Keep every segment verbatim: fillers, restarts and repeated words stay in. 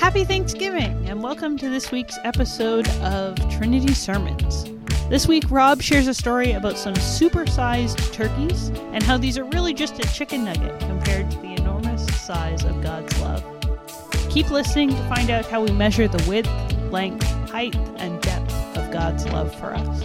Happy Thanksgiving, and welcome to this week's episode of Trinity Sermons. This week, Rob shares a story about some supersized turkeys and how these are really just a chicken nugget compared to the enormous size of God's love. Keep listening to find out how we measure the width, length, height, and depth of God's love for us.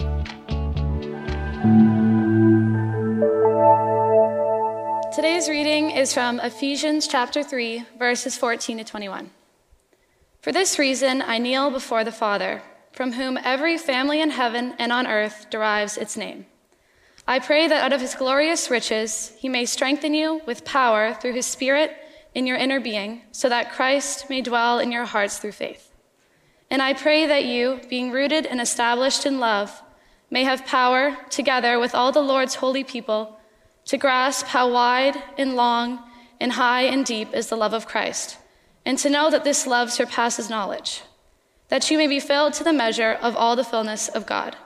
Today's reading is from Ephesians chapter three, verses fourteen to twenty-one. For this reason, I kneel before the Father, from whom every family in heaven and on earth derives its name. I pray that out of his glorious riches, he may strengthen you with power through his Spirit in your inner being, so that Christ may dwell in your hearts through faith. And I pray that you, being rooted and established in love, may have power, together with all the Lord's holy people, to grasp how wide and long and high and deep is the love of Christ, and to know that this love surpasses knowledge, that you may be filled to the measure of all the fullness of God.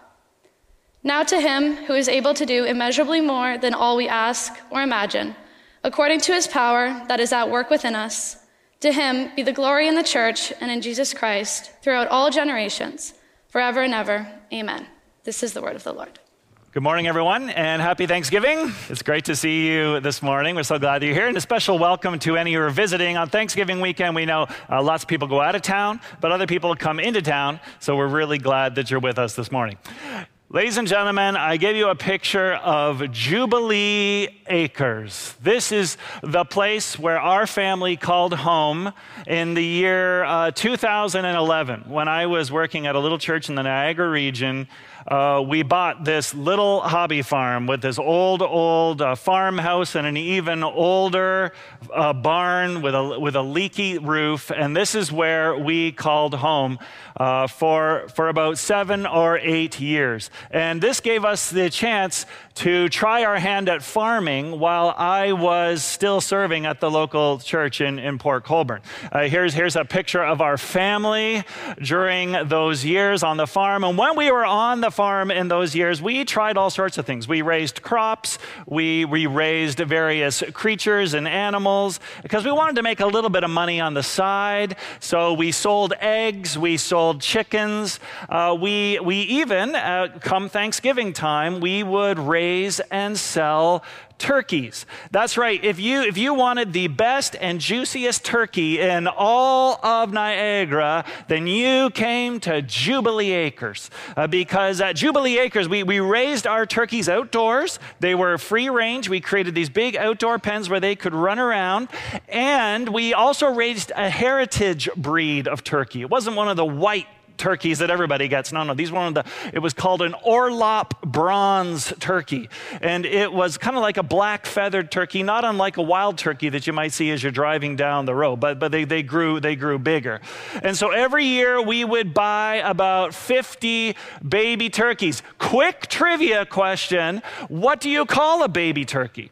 Now to him who is able to do immeasurably more than all we ask or imagine, according to his power that is at work within us, to him be the glory in the church and in Jesus Christ throughout all generations, forever and ever. Amen. This is the word of the Lord. Good morning, everyone, and happy Thanksgiving. It's great to see you this morning. We're so glad you're here. And a special welcome to any who are visiting on Thanksgiving weekend. We know uh, lots of people go out of town, but other people come into town, so we're really glad that you're with us this morning. Ladies and gentlemen, I gave you a picture of Jubilee Acres. This is the place where our family called home in the year uh, two thousand eleven. When I was working at a little church in the Niagara region, uh, we bought this little hobby farm with this old, old uh, farmhouse and an even older uh, barn with a, with a leaky roof. And this is where we called home uh, for, for about seven or eight years. And this gave us the chance to try our hand at farming while I was still serving at the local church in, in Port Colborne. Uh, here's, here's a picture of our family during those years on the farm. And when we were on the farm in those years, we tried all sorts of things. We raised crops, we, we raised various creatures and animals because we wanted to make a little bit of money on the side. So we sold eggs, we sold chickens. Uh, we, we even, uh, come Thanksgiving time, we would raise and sell turkeys. That's right. If you if you wanted the best and juiciest turkey in all of Niagara, then you came to Jubilee Acres. Uh, because at Jubilee Acres, we, we raised our turkeys outdoors. They were free range. We created these big outdoor pens where they could run around. And we also raised a heritage breed of turkey. It wasn't one of the white turkeys that everybody gets. No, no, these were one of the, it was called an Orlop bronze turkey. And it was kind of like a black feathered turkey, not unlike a wild turkey that you might see as you're driving down the road, but, but they, they grew, they grew bigger. And so every year we would buy about fifty baby turkeys. Quick trivia question. What do you call a baby turkey?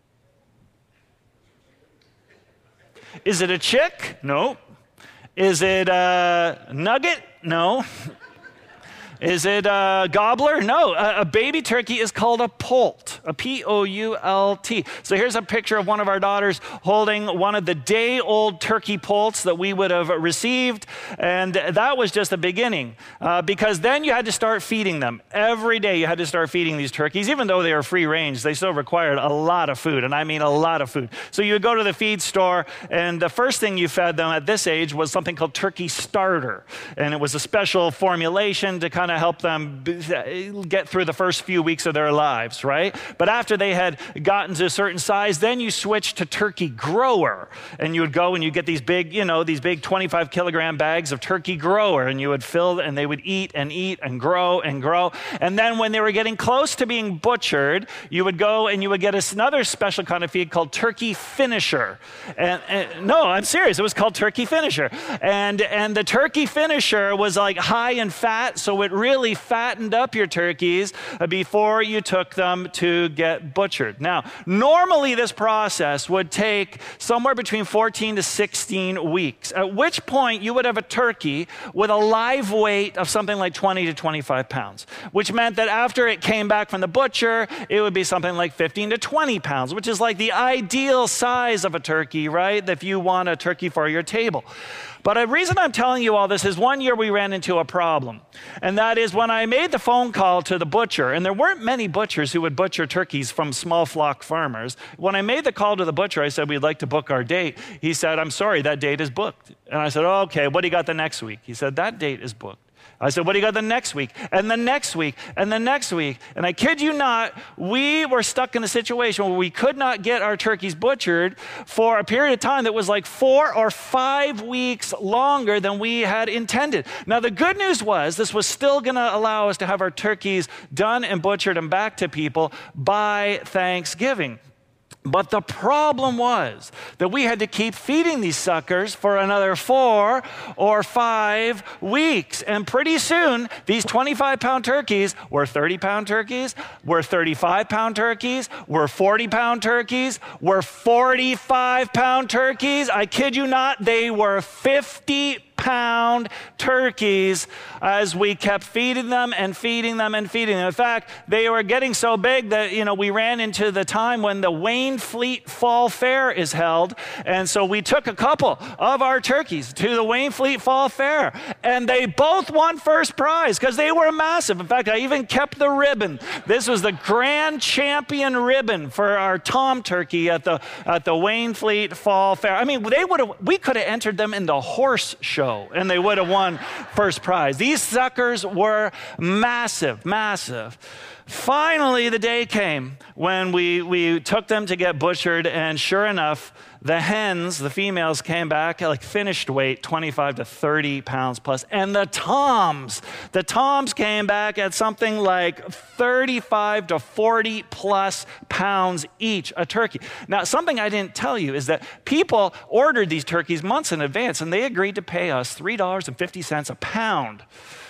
Is it a chick? No. Is it a nugget? No. Is it a gobbler? No. A, a baby turkey is called a poult, a P O U L T. So here's a picture of one of our daughters holding one of the day-old turkey poults that we would have received, and that was just the beginning, uh, because then you had to start feeding them. Every day you had to start feeding these turkeys. Even though they were free range, they still required a lot of food, and I mean a lot of food. So you would go to the feed store, and the first thing you fed them at this age was something called turkey starter, and it was a special formulation to kind of help them get through the first few weeks of their lives, right? But after they had gotten to a certain size, then you switched to turkey grower, and you would go and you get these big, you know, these big twenty-five kilogram bags of turkey grower, and you would fill, and they would eat and eat and grow and grow. And then when they were getting close to being butchered, you would go and you would get another special kind of feed called turkey finisher. And, and no, I'm serious. It was called turkey finisher. And, and the turkey finisher was like high in fat, so it really fattened up your turkeys before you took them to get butchered. Now, normally this process would take somewhere between fourteen to sixteen weeks, at which point you would have a turkey with a live weight of something like twenty to twenty-five pounds, which meant that after it came back from the butcher, it would be something like fifteen to twenty pounds, which is like the ideal size of a turkey, right? If you want a turkey for your table. But the reason I'm telling you all this is one year we ran into a problem. And that is when I made the phone call to the butcher, and there weren't many butchers who would butcher turkeys from small flock farmers. When I made the call to the butcher, I said, we'd like to book our date. He said, I'm sorry, that date is booked. And I said, oh, okay, what do you got the next week? He said, that date is booked. I said, what do you got the next week? And the next week, and the next week. And I kid you not, we were stuck in a situation where we could not get our turkeys butchered for a period of time that was like four or five weeks longer than we had intended. Now, the good news was this was still going to allow us to have our turkeys done and butchered and back to people by Thanksgiving. But the problem was that we had to keep feeding these suckers for another four or five weeks. And pretty soon, these twenty-five pound turkeys were thirty pound turkeys, were thirty-five pound turkeys, were forty pound turkeys, were forty-five pound turkeys. I kid you not, they were fifty pound turkeys as we kept feeding them and feeding them and feeding them. In fact, they were getting so big that, you know, we ran into the time when the Wainfleet Fall Fair is held. And so we took a couple of our turkeys to the Wainfleet Fall Fair, and they both won first prize because they were massive. In fact, I even kept the ribbon. This was the grand champion ribbon for our tom turkey at the at the Wainfleet Fall Fair. I mean, they would have we could have entered them in the horse show, and they would have won first prize. These suckers were massive, massive. Finally, the day came when we, we took them to get butchered, and sure enough, the hens, the females, came back at like finished weight, twenty-five to thirty pounds plus. And the toms, the toms came back at something like thirty-five to forty plus pounds each, a turkey. Now, something I didn't tell you is that people ordered these turkeys months in advance, and they agreed to pay us three dollars and fifty cents a pound,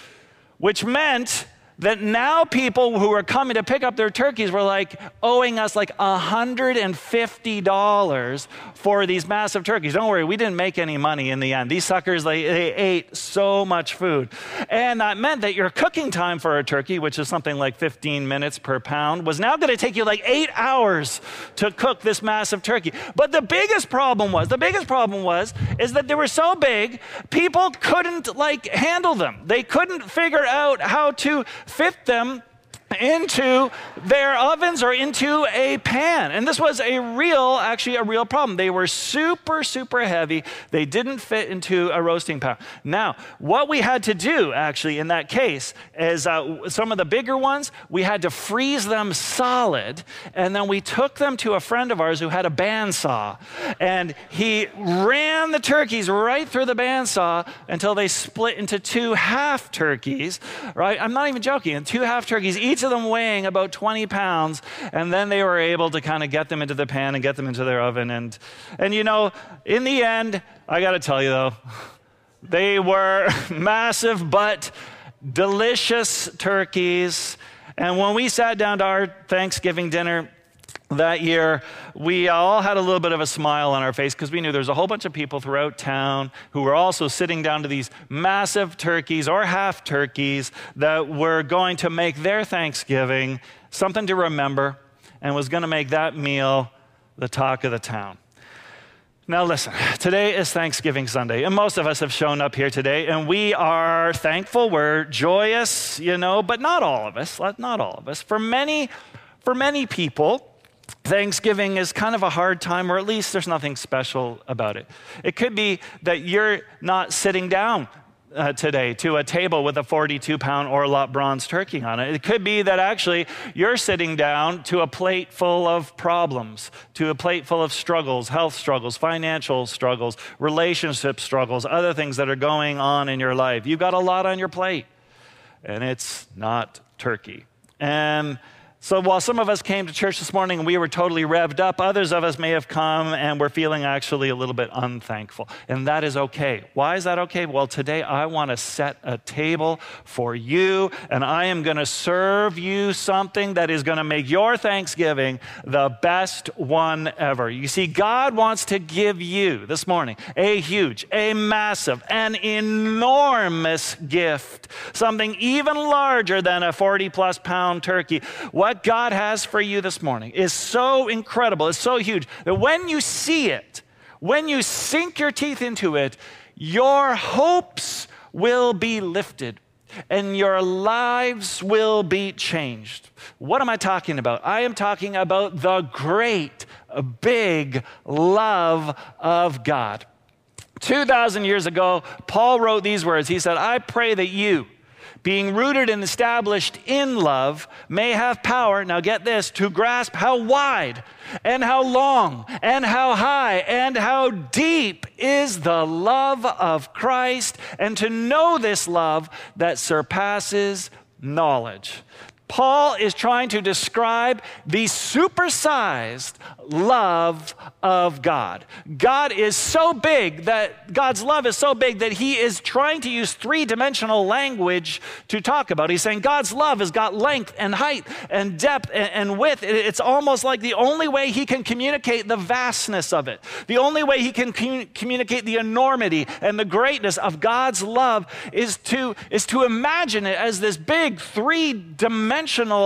which meant that now people who were coming to pick up their turkeys were like owing us like one hundred fifty dollars for these massive turkeys. Don't worry, we didn't make any money in the end. These suckers, they, they ate so much food. And that meant that your cooking time for a turkey, which is something like fifteen minutes per pound, was now going to take you like eight hours to cook this massive turkey. But the biggest problem was, the biggest problem was, is that they were so big, people couldn't like handle them. They couldn't figure out how to fit them into their ovens or into a pan. And this was a real, actually a real problem. They were super, super heavy. They didn't fit into a roasting pan. Now, what we had to do actually in that case is uh, some of the bigger ones, we had to freeze them solid. And then we took them to a friend of ours who had a bandsaw. And he ran the turkeys right through the bandsaw until they split into two half turkeys, right? I'm not even joking. And two half turkeys, each of them weighing about twenty pounds, and then they were able to kind of get them into the pan and get them into their oven. And, and you know, in the end, I got to tell you though, they were massive but delicious turkeys. And when we sat down to our Thanksgiving dinner that year, we all had a little bit of a smile on our face because we knew there was a whole bunch of people throughout town who were also sitting down to these massive turkeys or half turkeys that were going to make their Thanksgiving something to remember and was going to make that meal the talk of the town. Now listen, today is Thanksgiving Sunday, and most of us have shown up here today, and we are thankful, we're joyous, you know, but not all of us, not all of us. For many, for many people, Thanksgiving is kind of a hard time, or at least there's nothing special about it. It could be that you're not sitting down uh, today to a table with a forty-two pound Orlop bronze turkey on it. It could be that actually you're sitting down to a plate full of problems, to a plate full of struggles, health struggles, financial struggles, relationship struggles, other things that are going on in your life. You've got a lot on your plate, and it's not turkey. And so while some of us came to church this morning and we were totally revved up, others of us may have come and we're feeling actually a little bit unthankful. And that is okay. Why is that okay? Well, today I want to set a table for you, and I am going to serve you something that is going to make your Thanksgiving the best one ever. You see, God wants to give you this morning a huge, a massive, an enormous gift, something even larger than a forty plus pound turkey. What What God has for you this morning is so incredible, it's so huge, that when you see it, when you sink your teeth into it, your hopes will be lifted and your lives will be changed. What am I talking about? I am talking about the great, big love of God. two thousand years ago, Paul wrote these words. He said, I pray that you, being rooted and established in love, may have power, now get this, to grasp how wide and how long and how high and how deep is the love of Christ, and to know this love that surpasses knowledge. Paul is trying to describe the supersized love of God. God is so big that God's love is so big that he is trying to use three-dimensional language to talk about. He's saying God's love has got length and height and depth and, and width. It's almost like the only way he can communicate the vastness of it, the only way he can commun- communicate the enormity and the greatness of God's love is to, is to imagine it as this big three-dimensional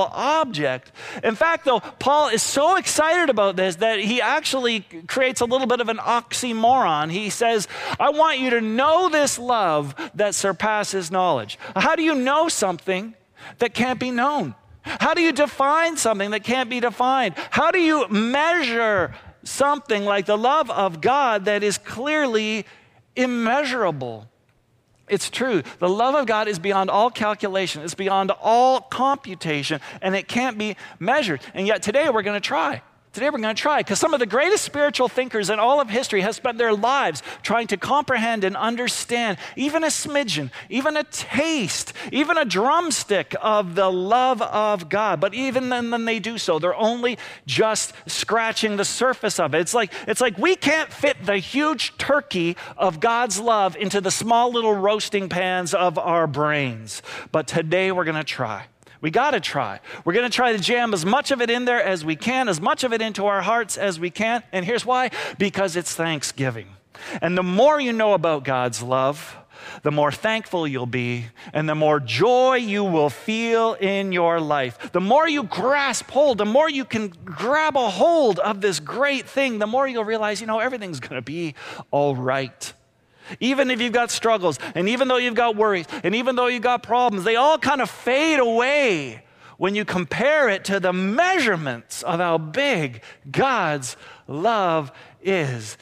object. In fact, though, Paul is so excited about this that he actually creates a little bit of an oxymoron. He says, I want you to know this love that surpasses knowledge. How do you know something that can't be known? How do you define something that can't be defined? How do you measure something like the love of God that is clearly immeasurable? It's true. The love of God is beyond all calculation. It's beyond all computation, and it can't be measured. And yet today we're going to try. Today we're going to try, because some of the greatest spiritual thinkers in all of history have spent their lives trying to comprehend and understand even a smidgen, even a taste, even a drumstick of the love of God. But even then, when they do so, they're only just scratching the surface of it. It's like, it's like we can't fit the huge turkey of God's love into the small little roasting pans of our brains. But today we're going to try. We got to try. We're going to try to jam as much of it in there as we can, as much of it into our hearts as we can. And here's why. Because it's Thanksgiving. And the more you know about God's love, the more thankful you'll be, and the more joy you will feel in your life. The more you grasp hold, the more you can grab a hold of this great thing, the more you'll realize, you know, everything's going to be all right. Even if you've got struggles, and even though you've got worries, and even though you've got problems, they all kind of fade away when you compare it to the measurements of how big God's love is.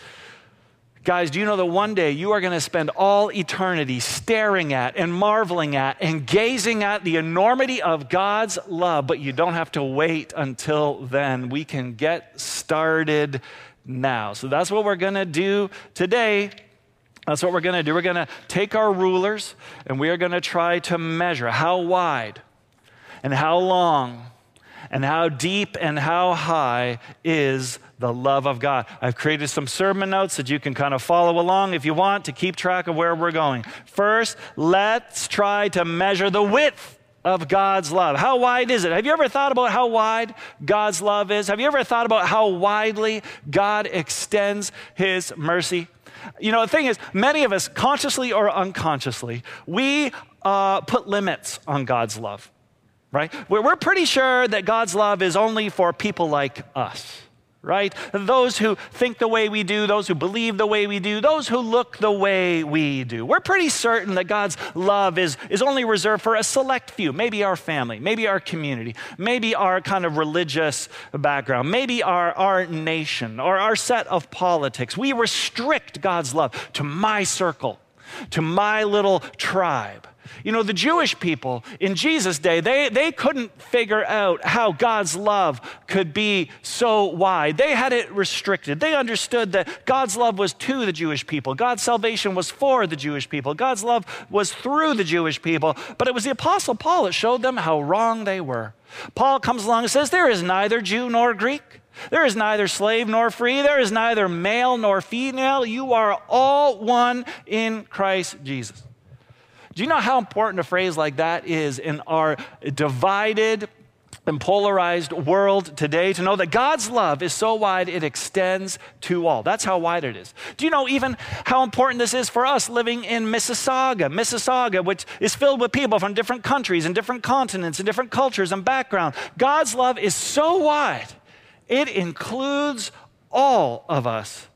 Guys, do you know that one day you are going to spend all eternity staring at and marveling at and gazing at the enormity of God's love, but you don't have to wait until then. We can get started now. So that's what we're going to do today. That's what we're going to do. We're going to take our rulers and we are going to try to measure how wide and how long and how deep and how high is the love of God. I've created some sermon notes that you can kind of follow along if you want to keep track of where we're going. First, let's try to measure the width of God's love. How wide is it? Have you ever thought about how wide God's love is? Have you ever thought about how widely God extends his mercy? You know, the thing is, many of us, consciously or unconsciously, we uh, put limits on God's love, right? We're, we're pretty sure that God's love is only for people like us, right? Those who think the way we do, those who believe the way we do, those who look the way we do. We're pretty certain that God's love is, is only reserved for a select few, maybe our family, maybe our community, maybe our kind of religious background, maybe our, our nation or our set of politics. We restrict God's love to my circle, to my little tribe. You know, the Jewish people in Jesus' day, they, they couldn't figure out how God's love could be so wide. They had it restricted. They understood that God's love was to the Jewish people. God's salvation was for the Jewish people. God's love was through the Jewish people. But it was the Apostle Paul that showed them how wrong they were. Paul comes along and says, there is neither Jew nor Greek. There is neither slave nor free. There is neither male nor female. You are all one in Christ Jesus. Do you know how important a phrase like that is in our divided and polarized world today? To know that God's love is so wide, it extends to all. That's how wide it is. Do you know even how important this is for us living in Mississauga? Mississauga, which is filled with people from different countries and different continents and different cultures and backgrounds. God's love is so wide, it includes all of us.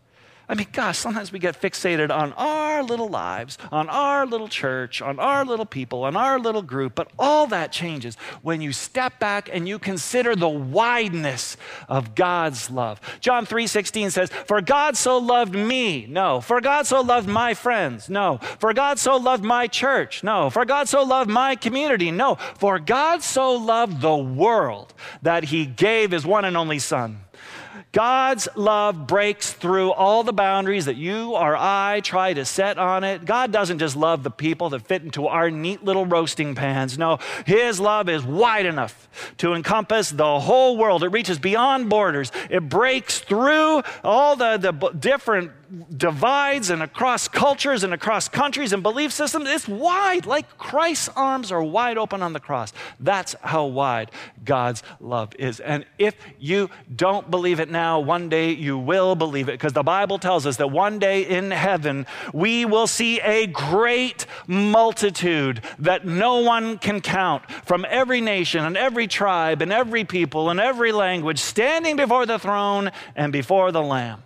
I mean, gosh, sometimes we get fixated on our little lives, on our little church, on our little people, on our little group, but all that changes when you step back and you consider the wideness of God's love. John three sixteen says, "For God so loved me," no. "For God so loved my friends," no. "For God so loved my church," no. "For God so loved my community," no. "For God so loved the world that he gave his one and only Son." God's love breaks through all the boundaries that you or I try to set on it. God doesn't just love the people that fit into our neat little roasting pans. No, his love is wide enough to encompass the whole world. It reaches beyond borders. It breaks through all the, the different divides and across cultures and across countries and belief systems. It's wide, like Christ's arms are wide open on the cross. That's how wide God's love is. And if you don't believe it now, one day you will believe it, because the Bible tells us that one day in heaven, we will see a great multitude that no one can count, from every nation and every tribe and every people and every language, standing before the throne and before the Lamb.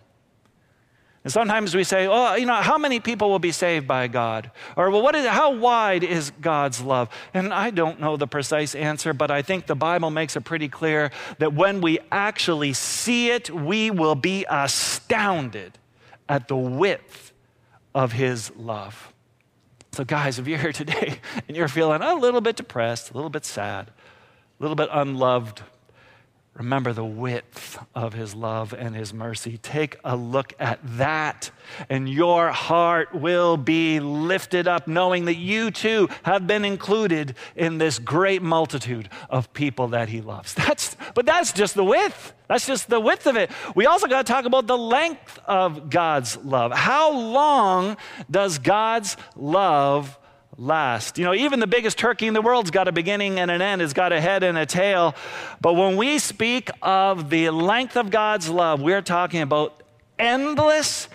And sometimes we say, oh, you know, how many people will be saved by God? Or, well, what is, how wide is God's love? And I don't know the precise answer, but I think the Bible makes it pretty clear that when we actually see it, we will be astounded at the width of his love. So guys, if you're here today and you're feeling a little bit depressed, a little bit sad, a little bit unloved, remember the width of his love and his mercy. Take a look at that, and your heart will be lifted up, knowing that you too have been included in this great multitude of people that he loves. That's, but that's just the width. That's just the width of it. We also got to talk about the length of God's love. How long does God's love last? You know, even the biggest turkey in the world's got a beginning and an end. It's got a head and a tail. But when we speak of the length of God's love, we're talking about endless,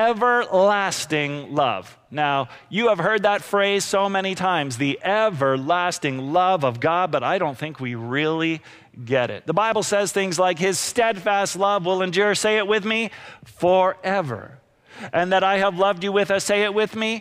everlasting love. Now, you have heard that phrase so many times, the everlasting love of God, but I don't think we really get it. The Bible says things like, his steadfast love will endure, say it with me, forever. And that I have loved you with a, say it with me,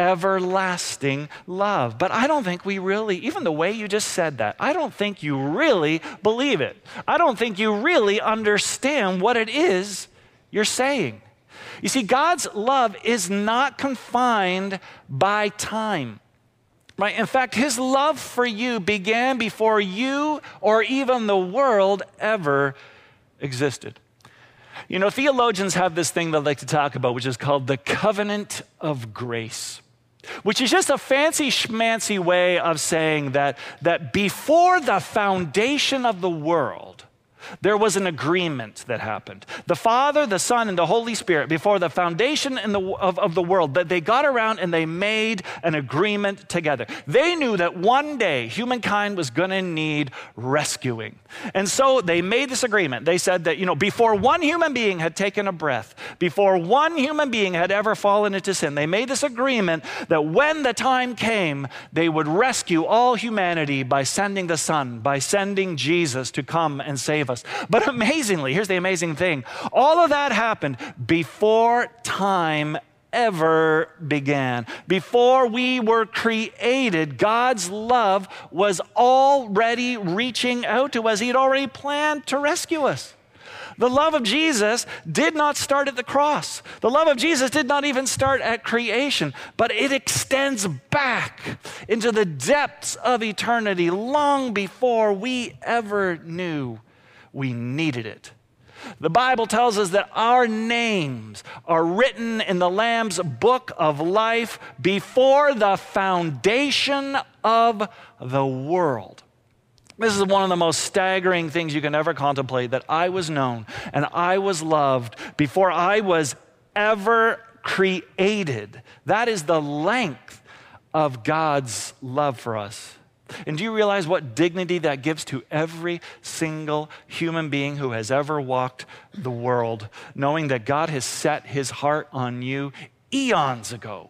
everlasting love. But I don't think we really, even the way you just said that, I don't think you really believe it. I don't think you really understand what it is you're saying. You see, God's love is not confined by time. Right? In fact, his love for you began before you or even the world ever existed. You know, theologians have this thing they like to talk about, which is called the covenant of grace, which is just a fancy schmancy way of saying that, that before the foundation of the world, there was an agreement that happened. The Father, the Son, and the Holy Spirit, before the foundation in the, of, of the world, that they got around and they made an agreement together. They knew that one day humankind was going to need rescuing. And so they made this agreement. They said that, you know, before one human being had taken a breath, before one human being had ever fallen into sin, they made this agreement that when the time came, they would rescue all humanity by sending the Son, by sending Jesus to come and save us. But amazingly, here's the amazing thing. All of that happened before time ever began. Before we were created, God's love was already reaching out to us. He had already planned to rescue us. The love of Jesus did not start at the cross. The love of Jesus did not even start at creation, but it extends back into the depths of eternity long before we ever knew we needed it. The Bible tells us that our names are written in the Lamb's book of life before the foundation of the world. This is one of the most staggering things you can ever contemplate, that I was known and I was loved before I was ever created. That is the length of God's love for us. And do you realize what dignity that gives to every single human being who has ever walked the world, knowing that God has set his heart on you eons ago,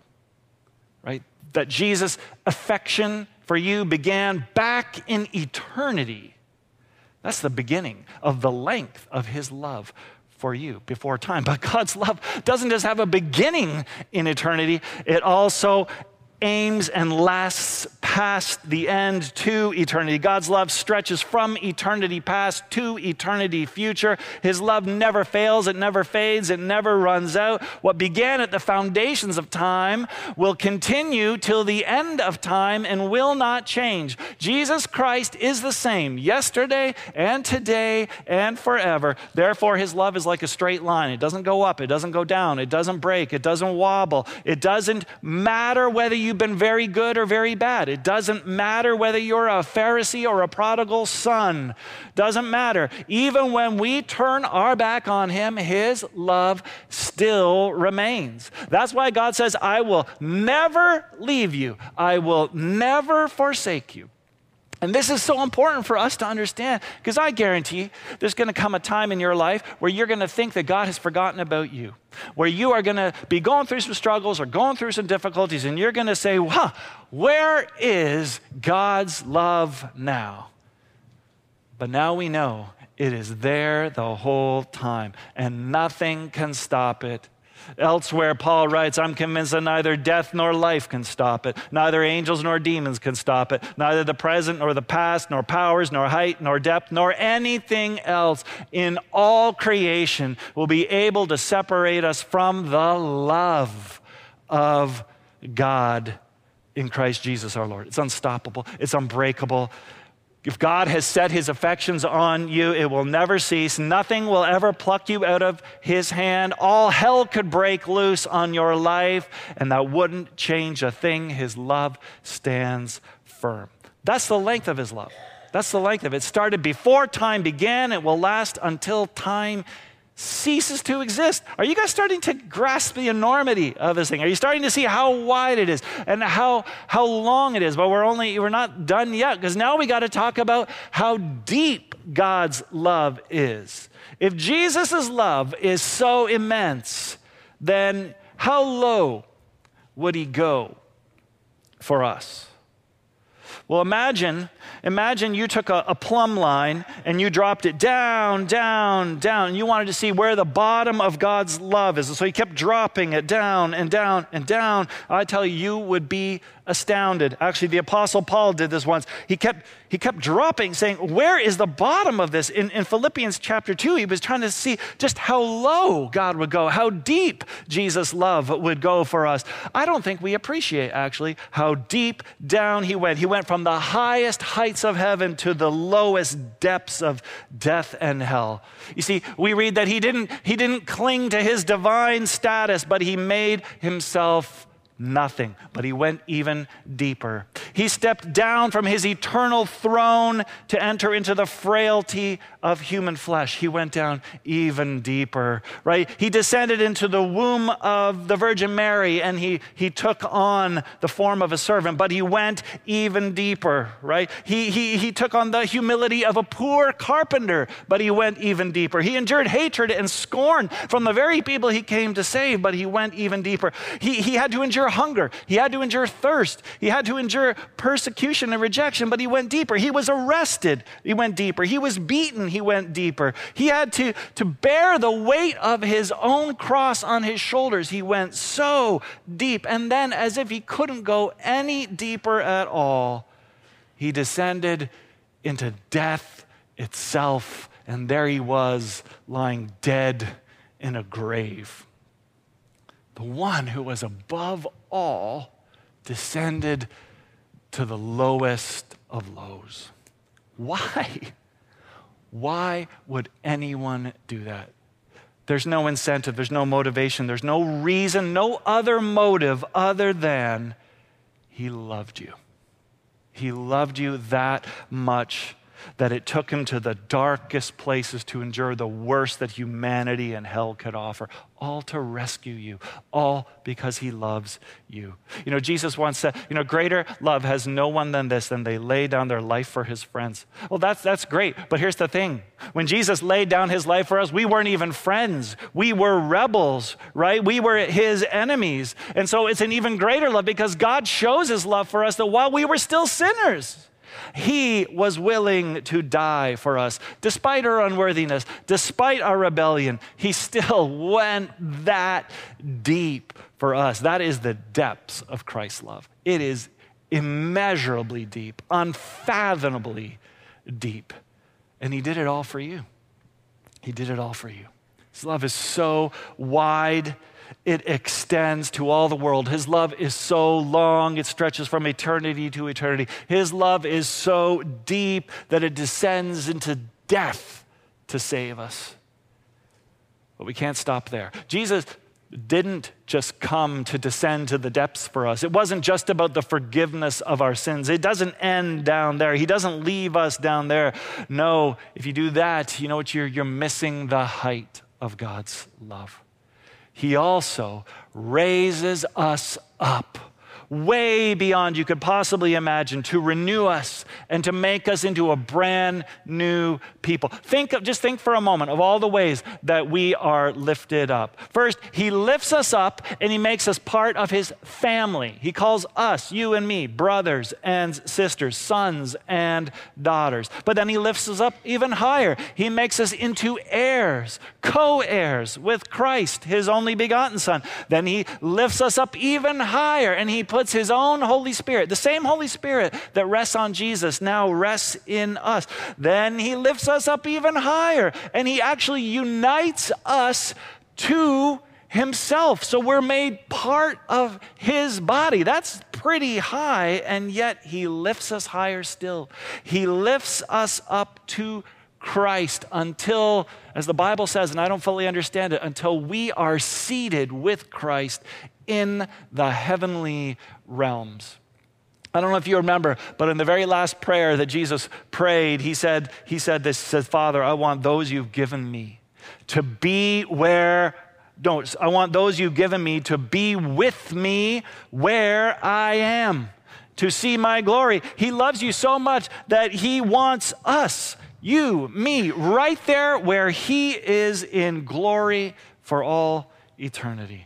right? That Jesus' affection for you began back in eternity. That's the beginning of the length of his love for you before time. But God's love doesn't just have a beginning in eternity, it also aims and lasts past the end to eternity. God's love stretches from eternity past to eternity future. His love never fails, it never fades, it never runs out. What began at the foundations of time will continue till the end of time and will not change. Jesus Christ is the same yesterday and today and forever. Therefore, his love is like a straight line. It doesn't go up, it doesn't go down, it doesn't break, it doesn't wobble. It doesn't matter whether you You've been very good or very bad. It doesn't matter whether you're a Pharisee or a prodigal son. Doesn't matter. Even when we turn our back on him, his love still remains. That's why God says, I will never leave you. I will never forsake you. And this is so important for us to understand, because I guarantee there's going to come a time in your life where you're going to think that God has forgotten about you, where you are going to be going through some struggles or going through some difficulties, and you're going to say, wow, where is God's love now? But now we know it is there the whole time, and nothing can stop it. Elsewhere, Paul writes, I'm convinced that neither death nor life can stop it. Neither angels nor demons can stop it. Neither the present nor the past, nor powers, nor height, nor depth, nor anything else in all creation will be able to separate us from the love of God in Christ Jesus our Lord. It's unstoppable. It's unbreakable. If God has set his affections on you, it will never cease. Nothing will ever pluck you out of his hand. All hell could break loose on your life, and that wouldn't change a thing. His love stands firm. That's the length of his love. That's the length of it. It started before time began. It will last until time ceases to exist. Are you guys starting to grasp the enormity of this thing? Are you starting to see how wide it is and how how long it is? But we're only we're not done yet, because now we got to talk about how deep God's love is. If Jesus' love is so immense, then how low would he go for us? Well, imagine, imagine you took a, a plumb line and you dropped it down, down, down, and you wanted to see where the bottom of God's love is. And so you kept dropping it down and down and down. I tell you, you would be astounded. Actually, the Apostle Paul did this once. He kept he kept dropping, saying, where is the bottom of this? In, in Philippians chapter two, he was trying to see just how low God would go, how deep Jesus' love would go for us. I don't think we appreciate, actually, how deep down he went. He went from the highest heights of heaven to the lowest depths of death and hell. You see, we read that he didn't, he didn't cling to his divine status, but he made himself nothing, but he went even deeper. He stepped down from his eternal throne to enter into the frailty of human flesh. He went down even deeper, right? He descended into the womb of the Virgin Mary, and he, he took on the form of a servant, but he went even deeper, right? He, he, he took on the humility of a poor carpenter, but he went even deeper. He endured hatred and scorn from the very people he came to save, but he went even deeper. He, he had to endure hunger. He had to endure thirst. He had to endure persecution and rejection, but he went deeper. He was arrested. He went deeper. He was beaten. He went deeper. He had to, to bear the weight of his own cross on his shoulders. He went so deep. And then, as if he couldn't go any deeper at all, he descended into death itself. And there he was, lying dead in a grave. The one who was above all descended to the lowest of lows. Why? Why would anyone do that? There's no incentive, there's no motivation, there's no reason, no other motive other than he loved you. He loved you that much that it took him to the darkest places to endure the worst that humanity and hell could offer, all to rescue you, all because he loves you. You know, Jesus once said, you know, greater love has no one than this, than they lay down their life for his friends. Well, that's, that's great, but here's the thing. When Jesus laid down his life for us, we weren't even friends. We were rebels, right? We were his enemies. And so it's an even greater love because God shows his love for us that while we were still sinners, He was willing to die for us. Despite our unworthiness, despite our rebellion, he still went that deep for us. That is the depths of Christ's love. It is immeasurably deep, unfathomably deep. And he did it all for you. He did it all for you. His love is so wide, it extends to all the world. His love is so long, it stretches from eternity to eternity. His love is so deep that it descends into death to save us. But we can't stop there. Jesus didn't just come to descend to the depths for us. It wasn't just about the forgiveness of our sins. It doesn't end down there. He doesn't leave us down there. No, if you do that, you know what? You're, you're missing the height of God's love. He also raises us up way beyond you could possibly imagine, to renew us and to make us into a brand new people. Think of, just think for a moment of all the ways that we are lifted up. First, he lifts us up and he makes us part of his family. He calls us, you and me, brothers and sisters, sons and daughters. But then he lifts us up even higher. He makes us into heirs, co-heirs with Christ, his only begotten Son. Then he lifts us up even higher and he puts his own Holy Spirit, the same Holy Spirit that rests on Jesus, now rests in us. Then he lifts us up even higher and he actually unites us to himself. So we're made part of his body. That's pretty high, and yet he lifts us higher still. He lifts us up to Christ until, as the Bible says, and I don't fully understand it, until we are seated with Christ in the heavenly realms. I don't know if you remember, but in the very last prayer that Jesus prayed, he said, he said this, he said, Father, I want those you've given me to be where, don't, I want those you've given me to be with me where I am, to see my glory. He loves you so much that he wants us, you, me, right there where he is in glory for all eternity.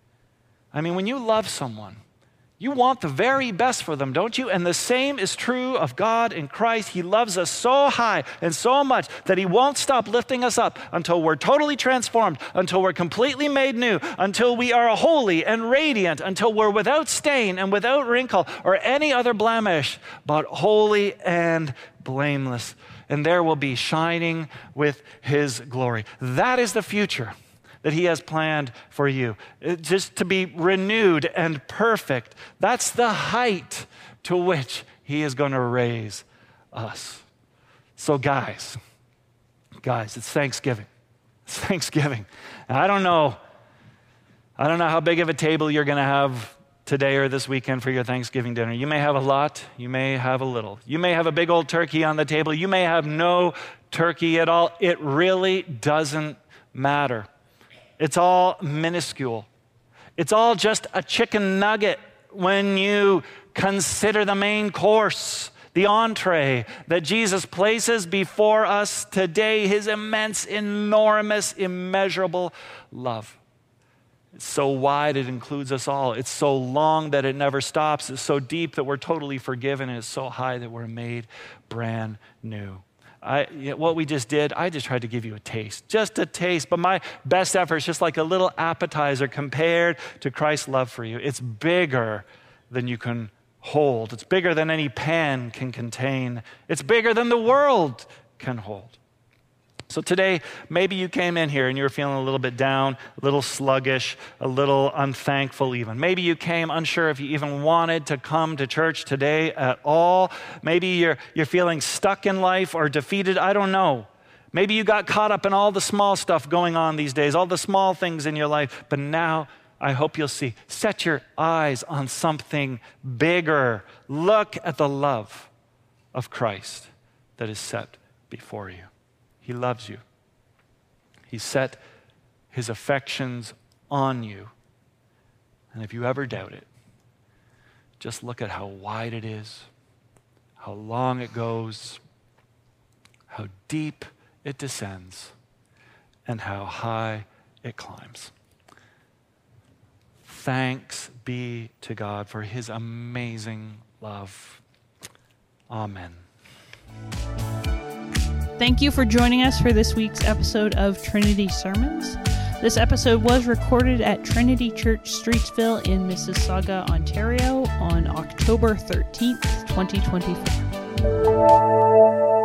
I mean, when you love someone, you want the very best for them, don't you? And the same is true of God in Christ. He loves us so high and so much that he won't stop lifting us up until we're totally transformed, until we're completely made new, until we are holy and radiant, until we're without stain and without wrinkle or any other blemish, but holy and blameless. And there will be shining with his glory. That is the future that he has planned for you. It, just to be renewed and perfect. That's the height to which he is going to raise us. So guys, guys, it's Thanksgiving. It's Thanksgiving. And I don't know, I don't know how big of a table you're going to have today or this weekend for your Thanksgiving dinner. You may have a lot, you may have a little. You may have a big old turkey on the table. You may have no turkey at all. It really doesn't matter. It's all minuscule. It's all just a chicken nugget when you consider the main course, the entree that Jesus places before us today, his immense, enormous, immeasurable love. It's so wide it includes us all. It's so long that it never stops. It's so deep that we're totally forgiven. And it's so high that we're made brand new. I, what we just did, I just tried to give you a taste, just a taste. But my best effort is just like a little appetizer compared to Christ's love for you. It's bigger than you can hold. It's bigger than any pan can contain. It's bigger than the world can hold. So today, maybe you came in here and you were feeling a little bit down, a little sluggish, a little unthankful even. Maybe you came unsure if you even wanted to come to church today at all. Maybe you're, you're feeling stuck in life or defeated. I don't know. Maybe you got caught up in all the small stuff going on these days, all the small things in your life. But now I hope you'll see. Set your eyes on something bigger. Look at the love of Christ that is set before you. He loves you. He set his affections on you. And if you ever doubt it, just look at how wide it is, how long it goes, how deep it descends, and how high it climbs. Thanks be to God for his amazing love. Amen. Thank you for joining us for this week's episode of Trinity Sermons. This episode was recorded at Trinity Church, Streetsville in Mississauga, Ontario on October thirteenth, twenty twenty-four.